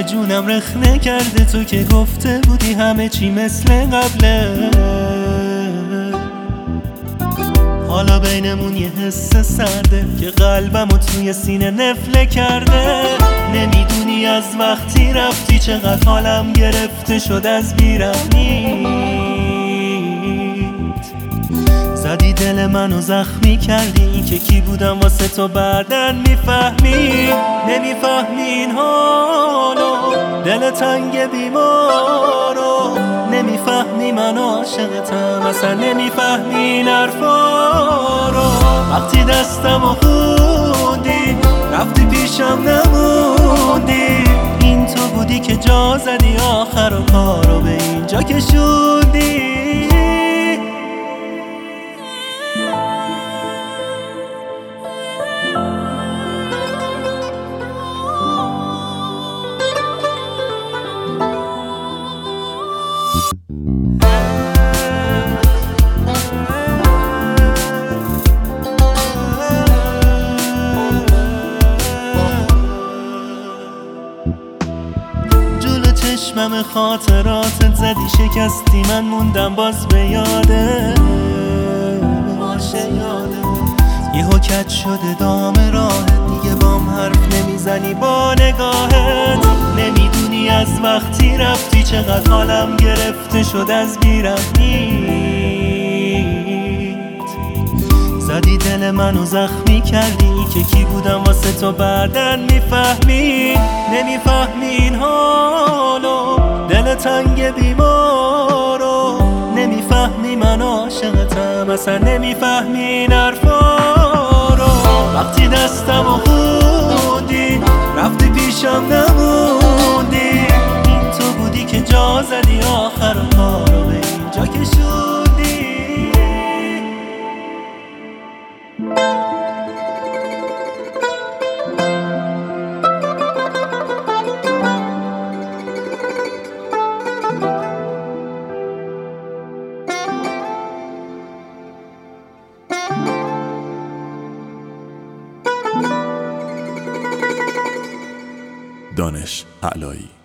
دیگه جونم رخنه کرده، تو که گفته بودی همه چی مثل قبله. حالا بینمون یه حس سرده که قلبمو توی سینه نفله کرده. نمیدونی از وقتی رفتی چقدر حالم گرفته شد از بیرحمیت. زدی دل منو زخمی کردی که کی بودم واسه تو بعدن میفهمی. نمیفهمی این حالو، دل تنگ بیمارو. نمیفهمی من عاشقتم، اصلا نمیفهمی این حرفا رو. وقتی دستمو خوندی رفتی پیشم نموندی. این تو بودی که جا زدی آخر و کارو به اینجا کشوندی. چشمم خاطراتت زدی شکستی، من موندم باز به یاده. یهو کج شده دام راهت، دیگه بام حرف نمیزنی با نگاهت. نمیدونی از وقتی رفتی چقدر حالم گرفته شد از بیرحمیت. زدی دل منو زخمی کردی که کی بودم واسه تو بعدن میفهمی. نمیفهمی این حالو، دل تنگ بیمارو. نمیفهمی من عاشقتم، اصلا نمیفهمی این حرفا رو. وقتی دستمو خوندی رفتی پیشم نموندی. این تو بودی که جا زدی آخر و کارو به اینجا کشوندی. دانش علایی.